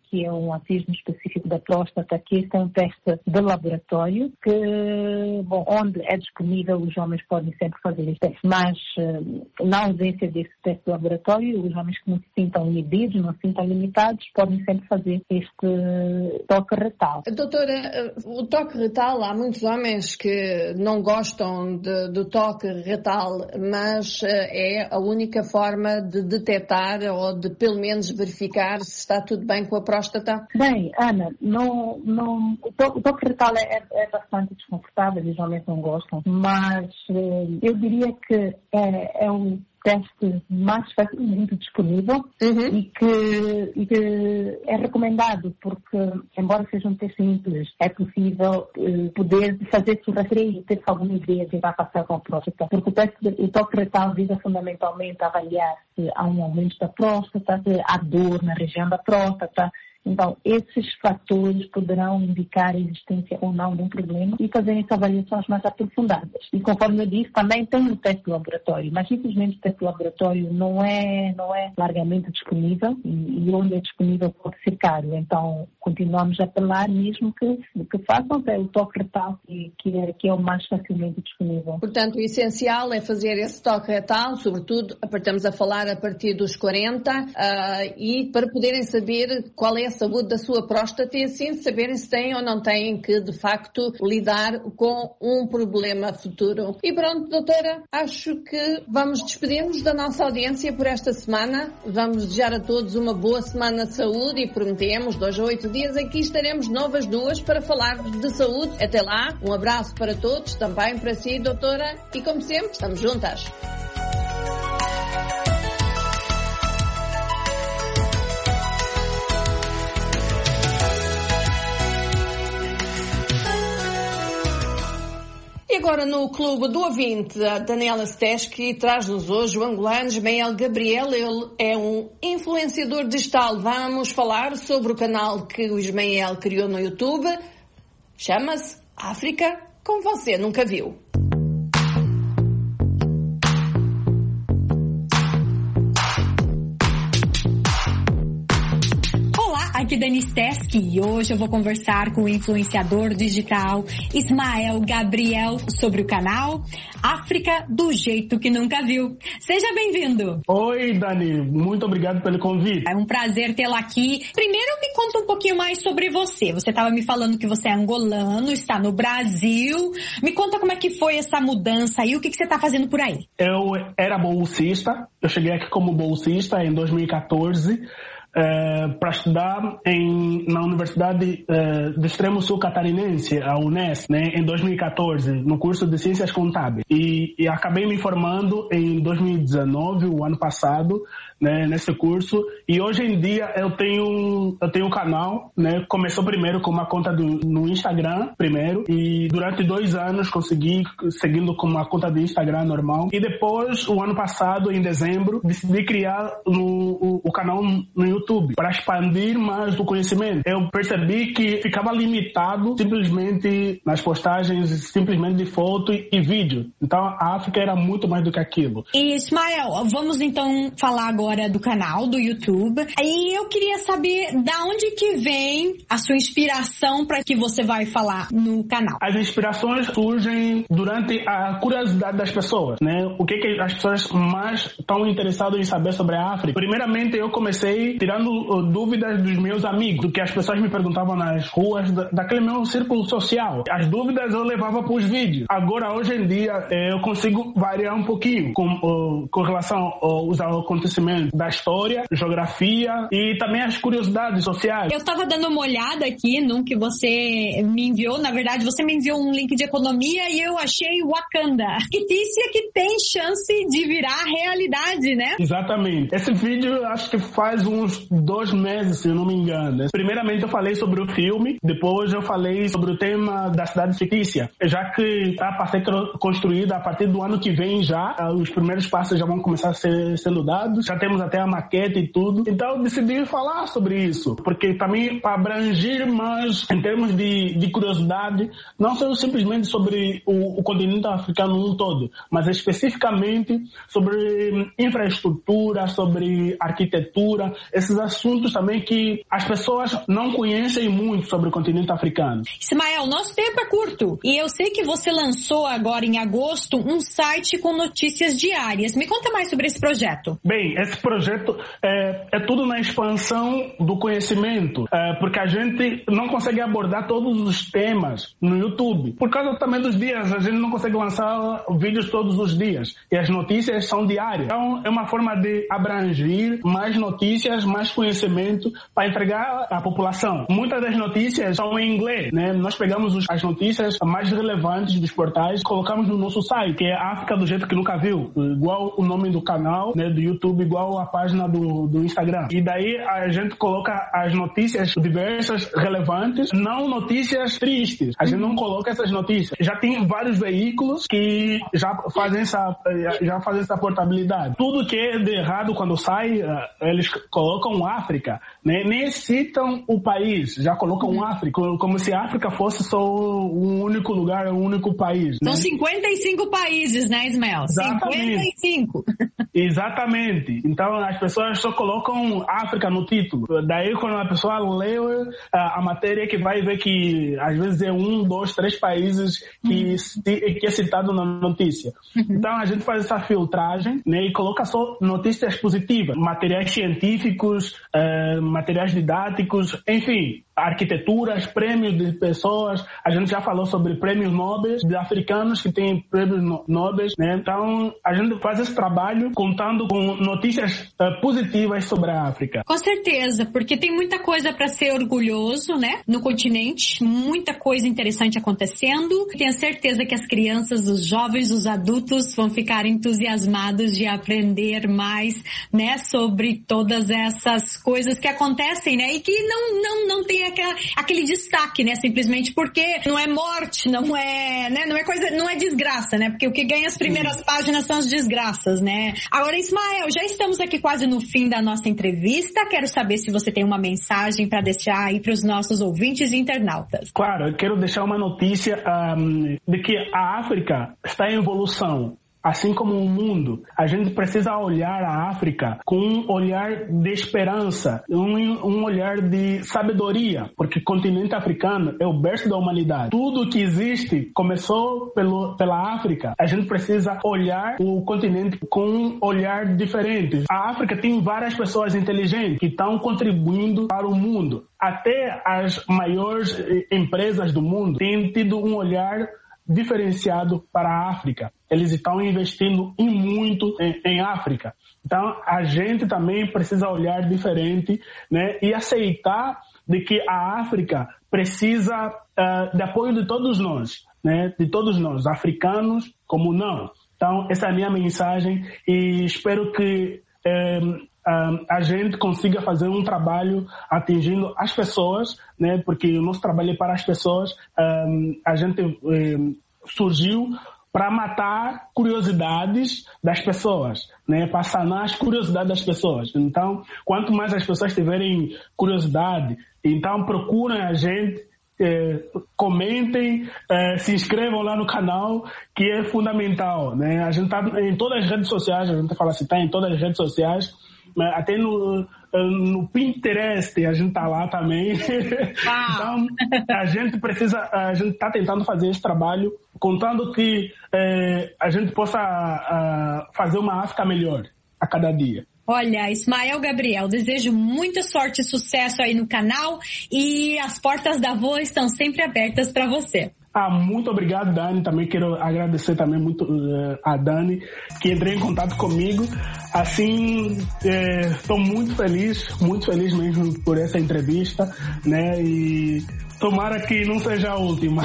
que é um autismo específico da próstata, que este é um teste de laboratório, que, bom, onde é disponível, os homens podem sempre fazer este teste, mas na ausência desse teste de laboratório, os homens que não se sintam inibidos, não se sintam limitados, podem sempre fazer este toque retal. Doutora, o toque retal, há muitos homens que não gostam de, do toque retal, mas é a única forma de detectar ou de pelo menos verificar se está tudo bem com a próstata? Bem, Ana, não, não, o, toque, o toque retal é, é bastante desconfortável, os homens não gostam, mas eu diria que é, é um teste mais facilmente disponível uhum. e, que, e que é recomendado porque, embora seja um teste simples, é possível uh, poder fazer-se o rastreio e ter alguma ideia de que vai passar com a próstata. Porque o, teste, o toque retal visa fundamentalmente avaliar se há um aumento da próstata, se há dor na região da próstata. Então, esses fatores poderão indicar a existência ou não de um problema e fazerem essas avaliações mais aprofundadas. E conforme eu disse, também tem um teste de laboratório, mas simplesmente o teste de laboratório não é, não é largamente disponível e, e onde é disponível pode ser caro. Então, continuamos a apelar mesmo que, que façam é o toque retal, que, que, é, que é o mais facilmente disponível. Portanto, o essencial é fazer esse toque retal, sobretudo, estamos a falar a partir dos quarenta, uh, e para poderem saber qual é a saúde da sua próstata e assim saberem se têm ou não têm que, de facto, lidar com um problema futuro. E pronto, doutora, acho que vamos despedir-nos da nossa audiência por esta semana. Vamos desejar a todos uma boa semana de saúde e prometemos, dois a oito dias, aqui estaremos novas duas para falar de saúde. Até lá, um abraço para todos, também para si, doutora, e como sempre, estamos juntas. E agora no Clube do Ouvinte, a Daniela Steski traz-nos hoje o angolano Ismael Gabriel. Ele é um influenciador digital. Vamos falar sobre o canal que o Ismael criou no YouTube. Chama-se África Como Você Nunca Viu. Aqui Dani Steski e hoje eu vou conversar com o influenciador digital Ismael Gabriel sobre o canal África do Jeito que Nunca Viu. Seja bem-vindo. Oi, Dani. Muito obrigado pelo convite. É um prazer tê-la aqui. Primeiro me conta um pouquinho mais sobre você. Você estava me falando que você é angolano, está no Brasil. Me conta como é que foi essa mudança aí, o que, que você está fazendo por aí? Eu era bolsista. Eu cheguei aqui como bolsista em dois mil e catorze. Uh, para estudar em, na Universidade uh, do Extremo Sul Catarinense, a Unes, né, em dois mil e catorze, no curso de Ciências Contábeis. E, e acabei me formando em dois mil e dezenove, o ano passado, né, nesse curso. E hoje em dia eu tenho eu tenho um canal, né, começou primeiro com uma conta do, no Instagram, primeiro, e durante dois anos consegui, seguindo com uma conta de Instagram normal. E depois, o ano passado, em dezembro, decidi criar no, o, o canal no YouTube. YouTube, para expandir mais o conhecimento. Eu percebi que ficava limitado simplesmente nas postagens, simplesmente de foto e, e vídeo. Então a África era muito mais do que aquilo. E Ismael, vamos então falar agora do canal do YouTube. E eu queria saber da onde que vem a sua inspiração para que você vai falar no canal. As inspirações surgem durante a curiosidade das pessoas, né? O que que as pessoas mais estão interessadas em saber sobre a África? Primeiramente, eu comecei tirando dúvidas dos meus amigos, do que as pessoas me perguntavam nas ruas, daquele meu círculo social. As dúvidas eu levava para os vídeos. Agora, hoje em dia, eu consigo variar um pouquinho com, com relação aos acontecimentos da história, geografia e também as curiosidades sociais. Eu estava dando uma olhada aqui no que você me enviou. Na verdade, você me enviou um link de economia e eu achei Wakanda. Fictícia que tem chance de virar realidade, né? Exatamente. Esse vídeo, acho que faz uns dois meses, se eu não me engano. Primeiramente eu falei sobre o filme, depois eu falei sobre o tema da cidade fictícia, já que está para ser construída a partir do ano que vem já, os primeiros passos já vão começar a ser sendo dados, já temos até a maquete e tudo, então eu decidi falar sobre isso, porque também para abranger mais em termos de, de curiosidade, não só simplesmente sobre o, o continente africano um todo, mas especificamente sobre infraestrutura, sobre arquitetura, esse esses assuntos também que as pessoas não conhecem muito sobre o continente africano. Ismael, nosso tempo é curto e eu sei que você lançou agora em agosto um site com notícias diárias. Me conta mais sobre esse projeto. Bem, esse projeto é, é tudo na expansão do conhecimento, é, porque a gente não consegue abordar todos os temas no YouTube. Por causa também dos dias, a gente não consegue lançar vídeos todos os dias e as notícias são diárias. Então é uma forma de abranger mais notícias, mais conhecimento para entregar à população. Muitas das notícias são em inglês, né? Nós pegamos os, as notícias mais relevantes dos portais, colocamos no nosso site, que é África do Jeito que Nunca Viu, igual o nome do canal, né, do YouTube, igual a página do, do Instagram. E daí a gente coloca as notícias diversas, relevantes, não notícias tristes. A gente não coloca essas notícias. Já tem vários veículos que já fazem essa, já fazem essa portabilidade. Tudo que é de errado quando sai, eles colocam África, né? Nem citam o país, já colocam África, como se a África fosse só um único lugar, um único país. São né? cinquenta e cinco países, né, Ismael? Exatamente. cinquenta e cinco. Exatamente. Então as pessoas só colocam África no título. Daí quando a pessoa lê a, a matéria, que vai ver que às vezes é um, dois, três países que, uhum. que é citado na notícia. Uhum. Então a gente faz essa filtragem, né, e coloca só notícias positivas, materiais científicos, uh, materiais didáticos, enfim, arquiteturas, prêmios de pessoas. A gente já falou sobre prêmios Nobel de africanos que têm prêmios Nobel, né? Então a gente faz esse trabalho contando com notícias uh, positivas sobre a África. Com certeza, porque tem muita coisa para ser orgulhoso, né? No continente, muita coisa interessante acontecendo. Tenho certeza que as crianças, os jovens, os adultos vão ficar entusiasmados de aprender mais, né? Sobre todas essas coisas que acontecem, né? E que não, não, não tem aquela, aquele destaque, né? Simplesmente porque não é morte, não é, né? Não é coisa, não é desgraça, né? Porque o que ganha as primeiras Sim. páginas são as desgraças, né? Agora, Ismael, já estamos aqui quase no fim da nossa entrevista. Quero saber se você tem uma mensagem para deixar aí para os nossos ouvintes e internautas. Claro, eu quero deixar uma notícia um, de que a África está em evolução. Assim como o mundo, a gente precisa olhar a África com um olhar de esperança, um, um olhar de sabedoria, porque o continente africano é o berço da humanidade. Tudo que existe começou pelo, pela África. A gente precisa olhar o continente com um olhar diferente. A África tem várias pessoas inteligentes que estão contribuindo para o mundo. Até as maiores empresas do mundo têm tido um olhar diferenciado para a África. Eles estão investindo em muito em, em África. Então, a gente também precisa olhar diferente, né, e aceitar de que a África precisa uh, de apoio de todos nós, né, de todos nós, africanos como não. Então, essa é a minha mensagem e espero que um, um, a gente consiga fazer um trabalho atingindo as pessoas, né? Porque o nosso trabalho é para as pessoas. Um, a gente um, surgiu para matar curiosidades das pessoas, né? Para sanar as curiosidades das pessoas. Então, quanto mais as pessoas tiverem curiosidade, então procurem a gente, Eh, comentem, eh, se inscrevam lá no canal, que é fundamental, né? A gente tá em todas as redes sociais, a gente fala assim, tá em todas as redes sociais, né? Até no, no Pinterest a gente tá lá também. Então, a gente precisa, a gente tá tentando fazer esse trabalho, contando que eh, a gente possa uh, fazer uma África melhor a cada dia. Olha, Ismael Gabriel, desejo muita sorte e sucesso aí no canal e as portas da Voa estão sempre abertas para você. Ah, muito obrigado, Dani. Também quero agradecer também muito uh, a Dani, que entrou em contato comigo. Assim, estou é, muito feliz, muito feliz mesmo por essa entrevista, né? E tomara que não seja a última.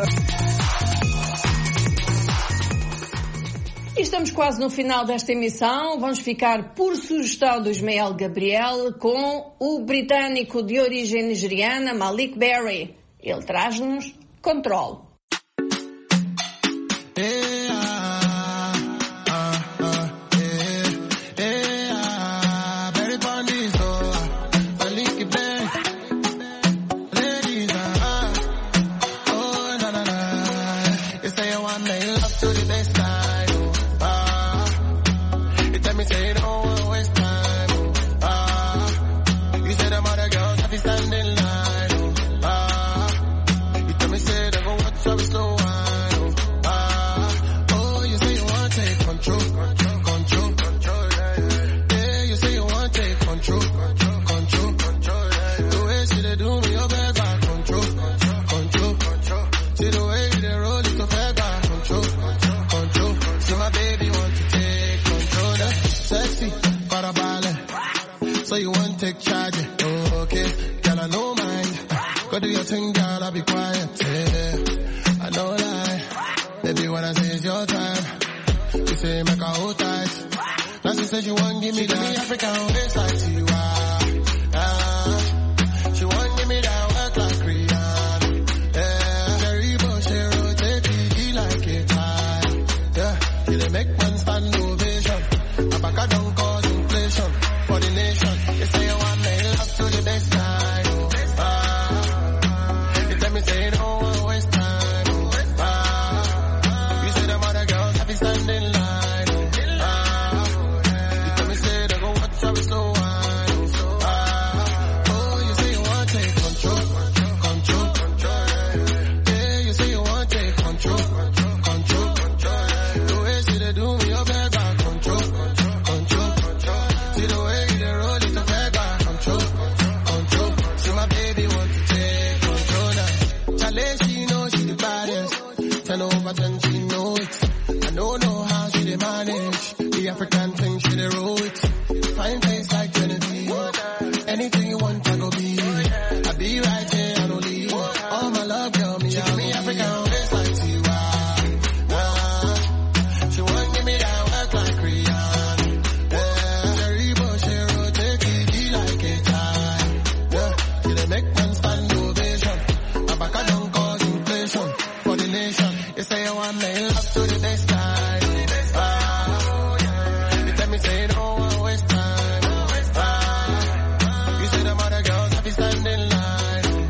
Estamos quase no final desta emissão. Vamos ficar, por sugestão do Ismael Gabriel, com o britânico de origem nigeriana, Malik Berry. Ele traz-nos Control. control, control, control, yeah, yeah. Yeah, you say you want take control, control, control, yeah, yeah. The way she dey do me, your best I control, control, control. See the way you dey roll it, so fair back, control, control. See my baby want to take control, that sexy, para ballet. So you want take charge, oh, okay. Girl, I know mine. Go do your thing, girl, I'll be quiet, yeah. I know lie. Baby, when I say it's your time, you say make her hold tight. Now she says she want give me the African waistline to you, ah, ah. She want give me that work like Rihanna, yeah. Very bush, she rotate it like a tie, yeah. She dey make man stand ovation. A back I don't cause inflation for the nation. You say you want me love to the baseline, oh, ah. You tell me say you don't want waste time, oh, ah. You say them other girls have been standing line, oh, ah. You tell me say they go watch how we slow wine, oh, ah. Oh, you say you want take control, control, control, yeah. You say you want take control, control, control. The way she dey do me, your best I control, control, control. See the way you dey roll it, the best I control, control. See my baby want to take control now. Chale, she know she the baddest. Ten over ten, she know it. I don't know how she dey manage the African thing, she dey roll it. Fine face like Trinity. Anything you want, I go be. I be right here, I don't leave. All my love, girl, me, I me African waistline to you, ah, ah. She want give me that work like Rihanna, yeah. Very bush, she rotate it like a tie, yeah. She dey make man stand ovation. A back I don't cause inflation for the nation. You say you want me love to the baseline, ah. You tell me say you don't want waste time, ah. You say them other girls have been standing line,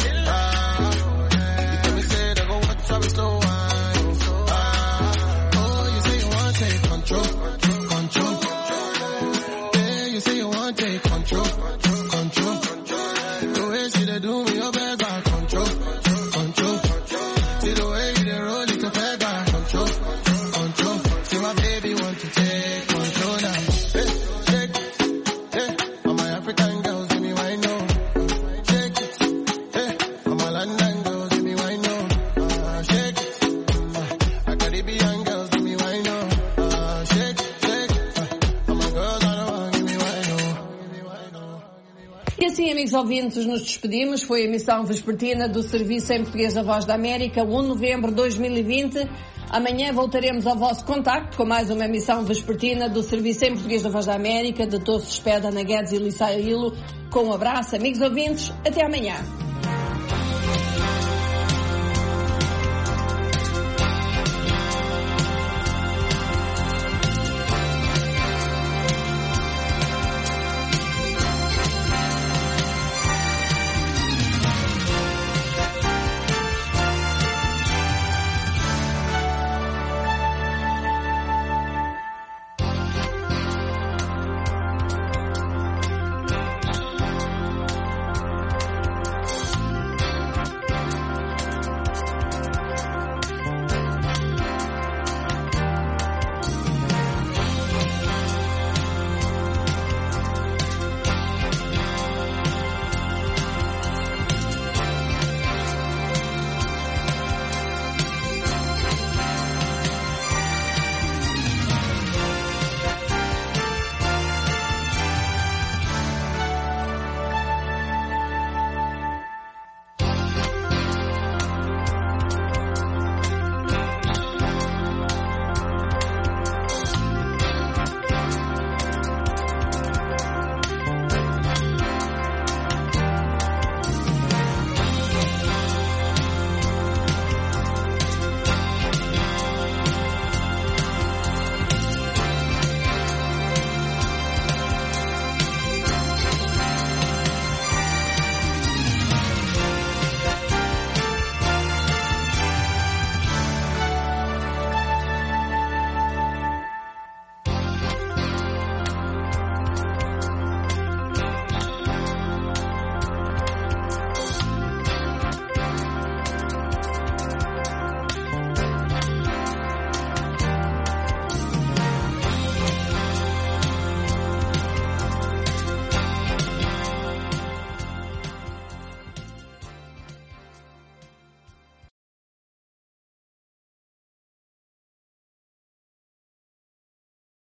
ah. You tell me say they go watch how we slow wine, ah. Oh, you say you want take control, control. Yeah, you say you want take control, control. The way she dey do me, your best I control, control. See the way you dey roll it, the best I control, control. See my baby want to take control now. Hey, shake it, hey. All my African girls, give me wine now. Shake it, hey. All my London girls, give me wine now. Uh, shake it, uh, my Caribbean girls, give me wine now. Uh, shake it, shake it. Uh, all my girls, I don't want, give me wine now. Give me wine now. E assim, amigos ouvintes, nos despedimos. Foi a emissão vespertina do Serviço em Português da Voz da América, um de novembro de dois mil e vinte. Amanhã voltaremos ao vosso contacto com mais uma emissão vespertina do Serviço em Português da Voz da América, de Tosso Espeda, Ana Guedes e Lissa Hilo. Com um abraço, amigos ouvintes. Até amanhã.